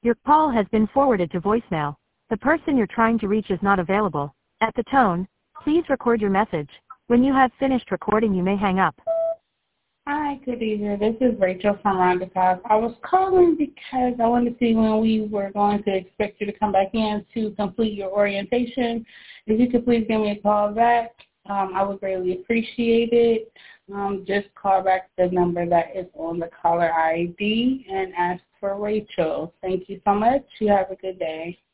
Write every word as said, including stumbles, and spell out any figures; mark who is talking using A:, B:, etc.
A: Your call has been forwarded to voicemail. The person you're trying to reach is not available. At the tone, please record your message. When you have finished recording, you may hang up.
B: Hi, good evening. This is Rachel from Roundabout. I was calling because I wanted to see when we were going to expect you to come back in to complete your orientation. If you could please give me a call back, um, I would greatly appreciate it. Um, just call back the number that is on the caller I D and ask for Rachel. Thank you so much. You have a good day.